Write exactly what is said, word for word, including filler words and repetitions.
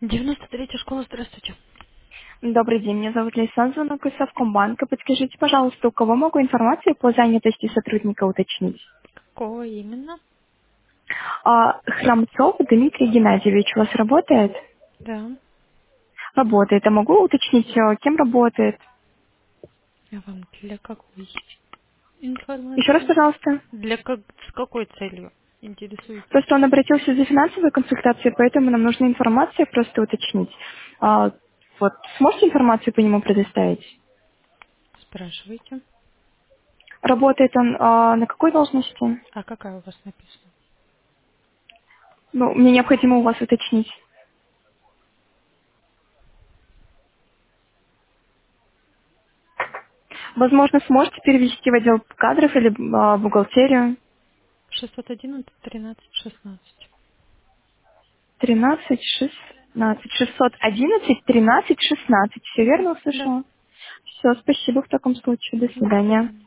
девяносто третья школа, здравствуйте. Добрый день, меня зовут Лейсан, звонок из Совкомбанка. Подскажите, пожалуйста, у кого могу информацию по занятости сотрудника уточнить? Какого именно? А, Храмцов Дмитрий Геннадьевич у вас работает? Да. Работает. А могу уточнить, э, кем работает? Я вам для какой Еще раз, информации? пожалуйста. Для как с какой целью интересуетесь? Просто он обратился за финансовой консультацией, поэтому нам нужна информация просто уточнить. А, вот, сможете информацию по нему предоставить? Спрашивайте. Работает он а, на какой должности? А какая у вас написана? Ну, мне необходимо у вас уточнить. Возможно, сможете перевести в отдел кадров или а, бухгалтерию? шестьсот одиннадцать тринадцать шестнадцать. Тринадцать, шестнадцать, шестьсот одиннадцать, тринадцать, шестнадцать. Все Да, верно да. услышала? Все, спасибо в таком случае. До До свидания. свидания.